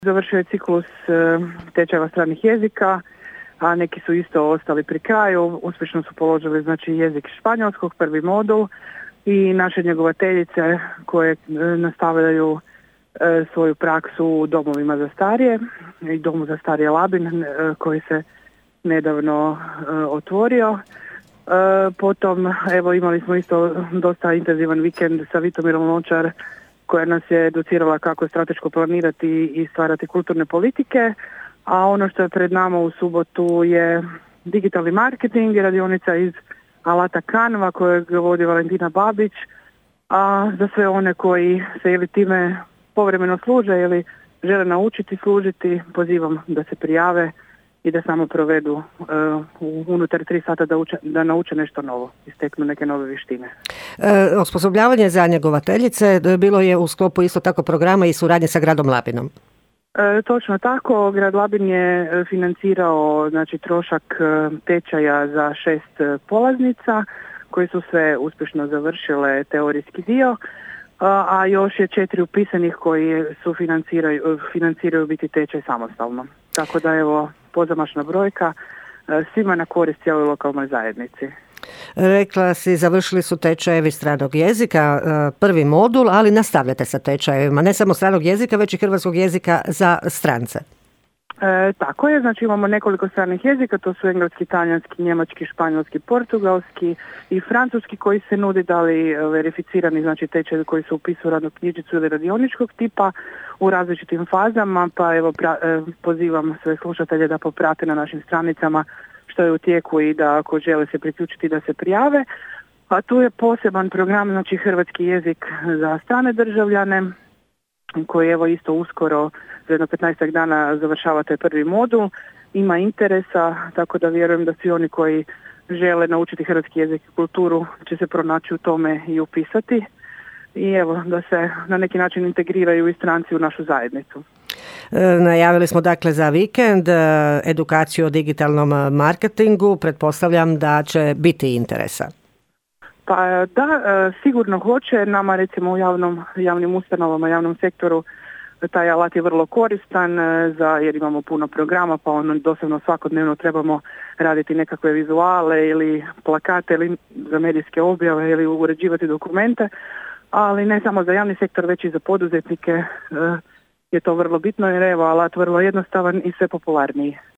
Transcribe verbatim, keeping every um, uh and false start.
Završio je ciklus tečajeva stranih jezika, a neki su isto ostali pri kraju. Uspješno su položili znači jezik španjolskog, prvi modul, i naše njegovateljice koje nastavljaju svoju praksu u domovima za starije i domu za starije Labin koji se nedavno otvorio. Potom evo imali smo isto dosta intenzivan vikend sa Vitomirom Lončar koja nas je educirala kako strateško planirati i stvarati kulturne politike, a ono što je pred nama u subotu je digitalni marketing i radionica iz alata Canva kojeg vodi Valentina Babić, a za sve one koji se ili time povremeno služe ili žele naučiti služiti, pozivam da se prijave i da samo provedu uh, unutar tri sata da, uče, da nauče nešto novo i steknu neke nove vještine. E, osposobljavanje za njegovateljice bilo je u sklopu isto tako programa i suradnje sa gradom Labinom. E, točno tako, grad Labin je financirao znači, trošak tečaja za šest polaznica koje su sve uspješno završile teorijski dio, a, a još je četiri upisanih koji su financiraju, financiraju biti tečaj samostalno. Tako da evo pozamašna brojka, svima na korist cijeloj lokalnoj zajednici. Rekla si, završili su tečajevi stranog jezika, prvi modul, ali nastavljate sa tečajevima, ne samo stranog jezika, već i hrvatskog jezika za strance. E, tako je, znači imamo nekoliko stranih jezika, to su engleski, talijanski, njemački, španjolski, portugalski i francuski koji se nudi, da li verificirani znači tečajevi koji se upisuju u radnu knjižicu ili radioničkog tipa u različitim fazama, pa evo pra, e, pozivam sve slušatelje da poprate na našim stranicama što je u tijeku i da ako žele se priključiti da se prijave. A tu je poseban program, znači hrvatski jezik za strane državljane koji evo isto uskoro za jedno petnaestak dana završava taj prvi modul. Ima interesa, tako da vjerujem da svi oni koji žele naučiti hrvatski jezik i kulturu će se pronaći u tome i upisati. I evo da se na neki način integriraju i stranci u našu zajednicu. Najavili smo dakle za vikend edukaciju o digitalnom marketingu. Pretpostavljam da će biti interesa. Pa da, sigurno hoće. Nama recimo u javnom, javnim ustanovama, javnom sektoru taj alat je vrlo koristan za, jer imamo puno programa, pa ono doslovno svakodnevno trebamo raditi nekakve vizuale ili plakate ili za medijske objave ili uređivati dokumente, ali ne samo za javni sektor, već i za poduzetnike je to vrlo bitno jer evo alat vrlo jednostavan i sve popularniji.